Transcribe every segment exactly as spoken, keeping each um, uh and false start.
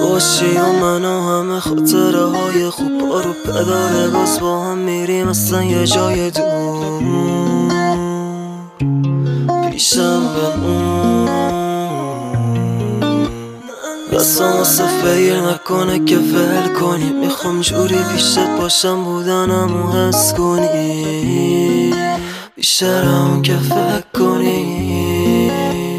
باشی و من و همه خاطره های خوب رو پداره باز با هم میریم اصلا یه جای دور پیشم بمون دستم واسه فیر نکنه که ول کنی میخوام جوری پیشت باشم بودنم و حس کنی بیشترم که فکر کنی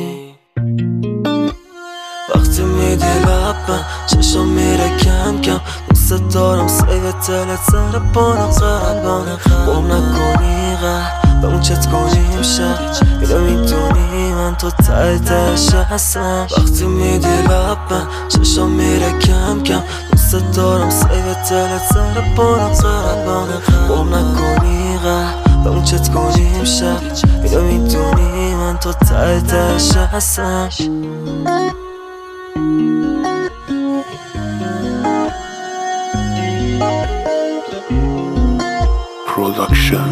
وقتی میدی لبم چشم میره کم کم دوست دارم سیو تلت سر پانم قلبم قوم نکنی قهر به اون چت کنیم شب اینو میدونی من تو ته تهش هستم وقتی میدی لبم چشم میره کم کم دوست دارم سیو تلت سر پانم قلبم قوم نکنی قهر به اون چت کنیم شب اینو میدونی من تو ته تهش هستم Production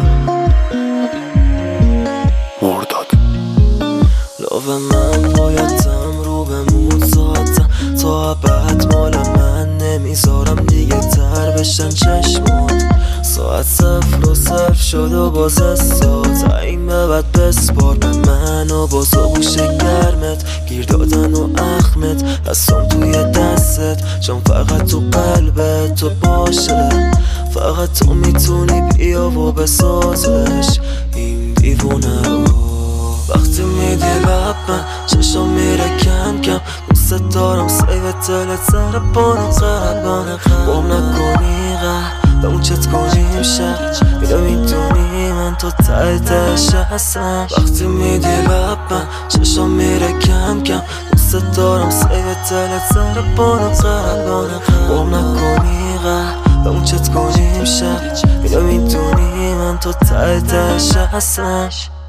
مرداد لاو من بایدم رو بمون ساعتم تا ابد مال من نمیذارم دیگه تر بشن چشمات ساعت صفر و صفر شد و باز استاد این به بعد بسپار به من و باز و گوش گرمت گیر دادن و اخمت دستم توی دستت چون فقط تو قلبت تو باشه فقط تو میتونی بیا و بسازش این دیوونه رو وقتی میدی لبم چشم میره کم کم دوست دارم سیو تلت سر پانم قلبم قوم نکنی قهر به اون چت کنیم شب اینو میدونی من تو ته تهش هستم وقتی میدی لبم چشم میره کم کم دوست دارم سیو تلت سر پانم قلبم قوم نکنی قهر به اون چت کنیم شب اینو میدونی من تو ته تهش هستم